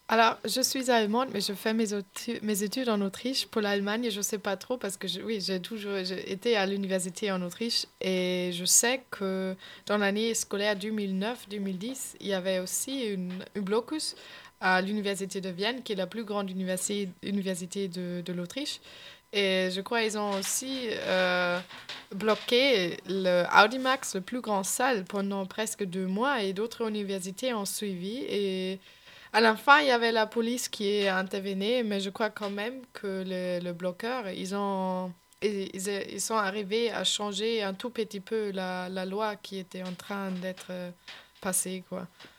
Alors, je suis allemande, mais je fais mes études en Autriche. Pour l'Allemagne, je ne sais pas trop parce que oui, j'ai été à l'université en Autriche et je sais que dans l'année scolaire 2009-2010, il y avait aussi un blocus à l'université de Vienne, qui est la plus grande université de l'Autriche. Et je crois qu'ils ont aussi bloqué le Audimax, le plus grand salle, pendant presque 2 mois et d'autres universités ont suivi. Et à la fin, il y avait la police qui est intervenue, mais je crois quand même que le bloqueur, ils sont arrivés à changer un tout petit peu la loi qui était en train d'être passée, quoi.